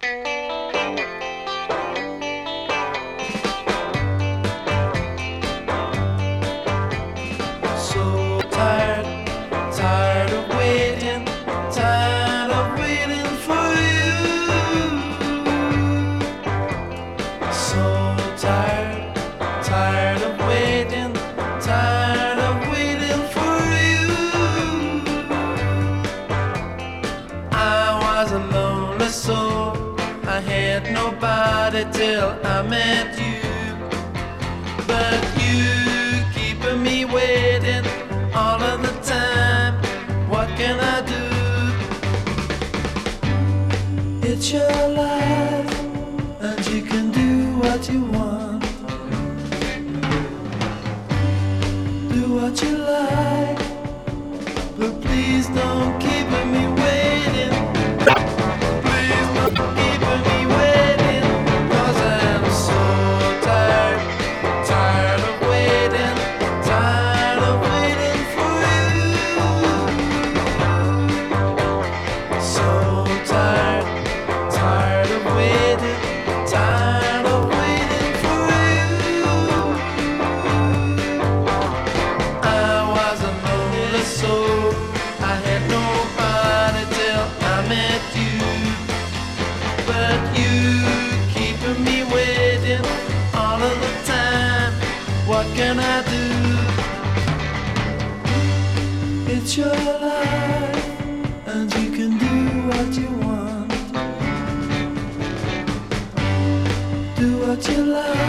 So tired, tired of waiting, tired of waiting for you. So tired, tired of waiting, tired of waiting for you. I was a lonely soul, I had nobody till I met you. But you keeping me waiting all of the time. What can I do? It's your life, and you can do what you want. Do what you like, but please don't keep me waiting. Please don't keep me waiting, 'cause I'm so tired, tired of waiting, tired of waiting for you. So tired, tired of waiting, tired of waiting for you. I was a lonely soul, I had nobody till I met you. But you keeping me waiting all of the time. What can I do? It's your life, and you can do what you want. Do what you like.